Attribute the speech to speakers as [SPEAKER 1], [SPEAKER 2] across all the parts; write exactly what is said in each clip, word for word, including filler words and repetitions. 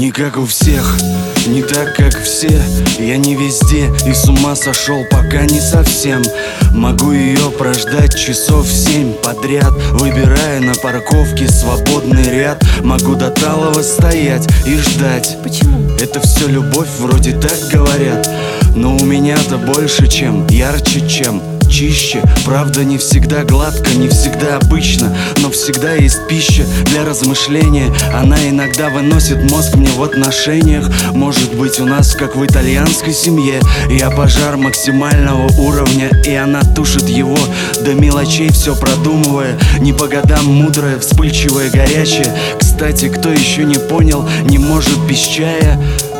[SPEAKER 1] Не как у всех, не так, как все. Я не везде и с ума сошел, пока не совсем. Могу ее прождать часов семь подряд, выбирая на парковке свободный ряд. Могу до талого стоять и ждать.
[SPEAKER 2] Почему?
[SPEAKER 1] Это все любовь, вроде так говорят. Но у меня-то больше, чем, ярче, чем, чище. Правда, не всегда гладко, не всегда обычно, но всегда есть пища для размышления. Она иногда выносит мозг мне в отношениях. Может быть, у нас, как в итальянской семье, я пожар максимального уровня, и она тушит его до мелочей, все продумывая. Не по годам мудрая, вспыльчивая, горячая. Кстати, кто еще не понял, не может без чая.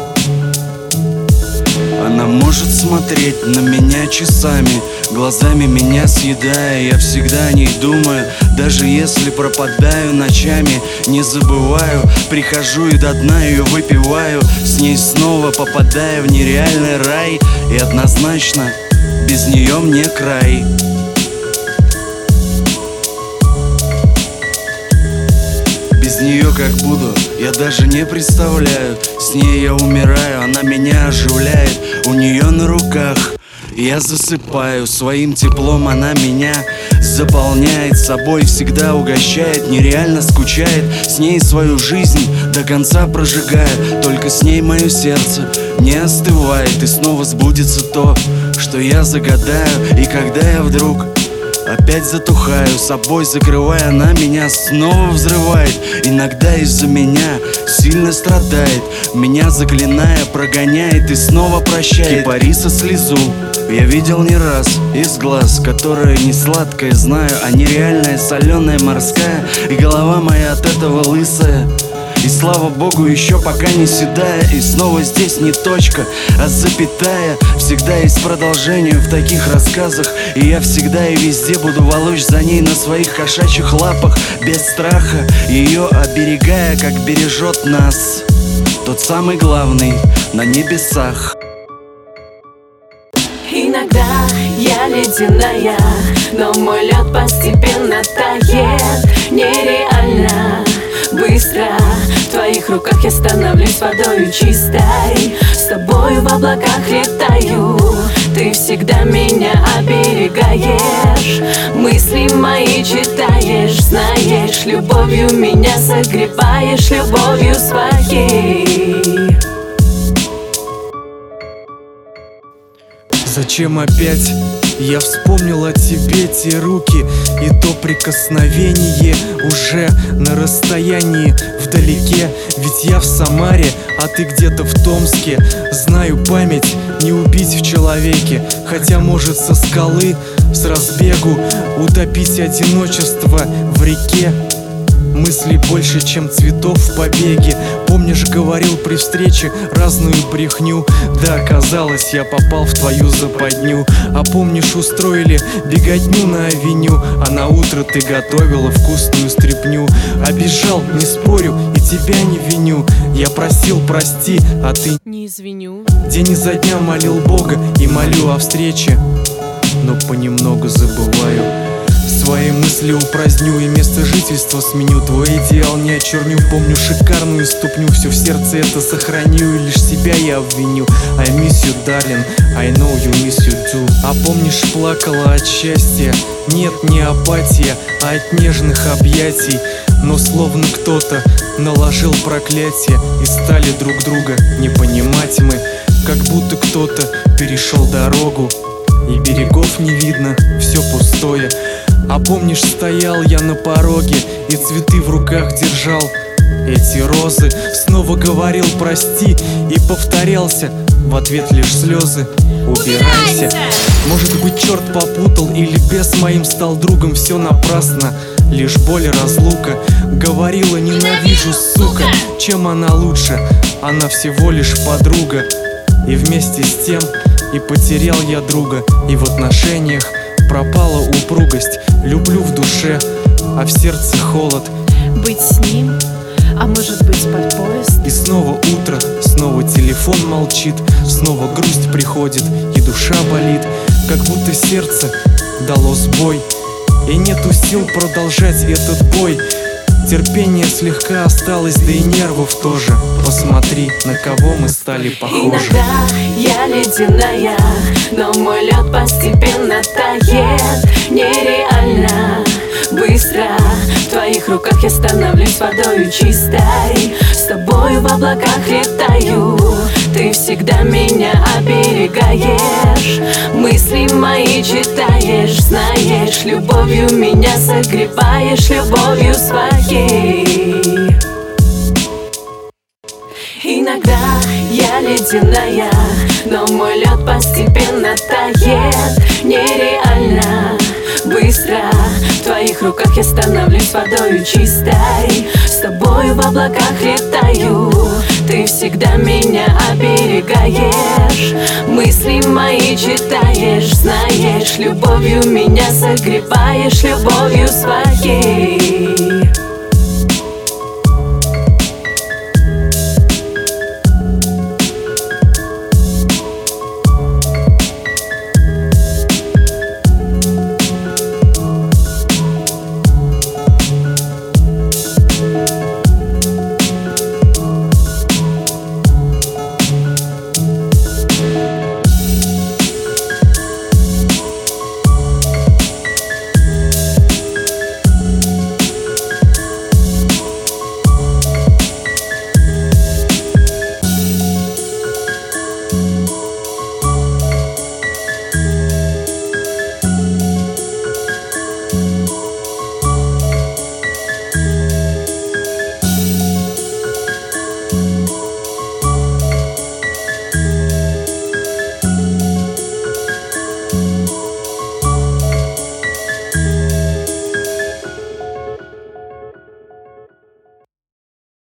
[SPEAKER 1] Она может смотреть на меня часами, глазами меня съедая. Я всегда о ней думаю, даже если пропадаю ночами. Не забываю, прихожу и до дна ее выпиваю. С ней снова попадаю в нереальный рай, и однозначно без нее мне край. Без нее как буду, я даже не представляю. С ней я умираю, она меня оживляет. У нее на руках я засыпаю, своим теплом она меня заполняет, собой всегда угощает, нереально скучает. С ней свою жизнь до конца прожигает, только с ней мое сердце не остывает. И снова сбудется то, что я загадаю. И когда я вдруг опять затухаю, собой закрывая, она меня снова взрывает. Иногда из-за меня сильно страдает, меня заклиная прогоняет и снова прощает. Кипариса слезу я видел не раз из глаз, которая не сладкая, знаю, а нереальная, соленая, морская. И голова моя от этого лысая, и слава богу, еще пока не седая. И снова здесь не точка, а запятая. Всегда есть продолжение в таких рассказах, и я всегда и везде буду волочь за ней на своих кошачьих лапах, без страха, ее оберегая, как бережет нас тот самый главный на небесах.
[SPEAKER 2] Иногда я ледяная, но мой лед постепенно тает. Нереально быстро в твоих руках я становлюсь водою чистой. С тобою в облаках летаю, ты всегда меня оберегаешь. Мысли мои читаешь, знаешь, любовью меня согреваешь, любовью своей.
[SPEAKER 3] Зачем опять я вспомнил о тебе, те руки и то прикосновение уже на расстоянии вдалеке. Ведь я в Самаре, а ты где-то в Томске. Знаю, память не убить в человеке, хотя может со скалы, с разбегу утопить одиночество в реке. Мысли больше, чем цветов в побеге. Помнишь, говорил при встрече разную брехню? Да, оказалось, я попал в твою западню. А помнишь, устроили беготню на авеню, а на утро ты готовила вкусную стряпню. Обижал, не спорю, и тебя не виню. Я просил, прости, а ты
[SPEAKER 2] не извиню.
[SPEAKER 3] День изо дня молил Бога и молю о встрече, но понемногу забываю. Свои мысли упраздню и место жительства сменю. Твой идеал не очерню, помню шикарную ступню. Все в сердце это сохраню, и лишь себя я обвиню. I miss you, darling, I know you miss you too. А помнишь, плакала от счастья? Нет, не апатия, а от нежных объятий. Но словно кто-то наложил проклятие, и стали друг друга не понимать мы. Как будто кто-то перешел дорогу, и берегов не видно, все пустое. А помнишь, стоял я на пороге и цветы в руках держал, эти розы. Снова говорил прости и повторялся, в ответ лишь слезы. Убирайся. Может быть, черт попутал, или бес моим стал другом. Все напрасно, лишь боль и разлука. Говорила, ненавижу, сука. Чем она лучше? Она всего лишь подруга. И вместе с тем и потерял я друга. И в отношениях пропала упругость. Люблю в душе, а в сердце холод.
[SPEAKER 2] Быть с ним, а может быть под поезд.
[SPEAKER 3] И снова утро, снова телефон молчит, снова грусть приходит и душа болит. Как будто сердце дало сбой, и нету сил продолжать этот бой. Терпение слегка осталось, да и нервов тоже. Посмотри, на кого мы стали похожи.
[SPEAKER 2] Иногда я ледяная, но мой лед постепенно тает. Нереально быстро в твоих руках я становлюсь водою чистой. С тобою в облаках летаю, ты всегда меня оберегаешь. Мысли мои читаешь, знаешь, любовью меня согреваешь, любовью своей. Иногда я ледяная, но мой лед постепенно тает. Нереально быстро в твоих руках я становлюсь водою чистой. С тобою в облаках летаю, ты всегда меня оберегаешь. Мысли мои читаешь, знаешь, любовью меня согреваешь, любовью своей.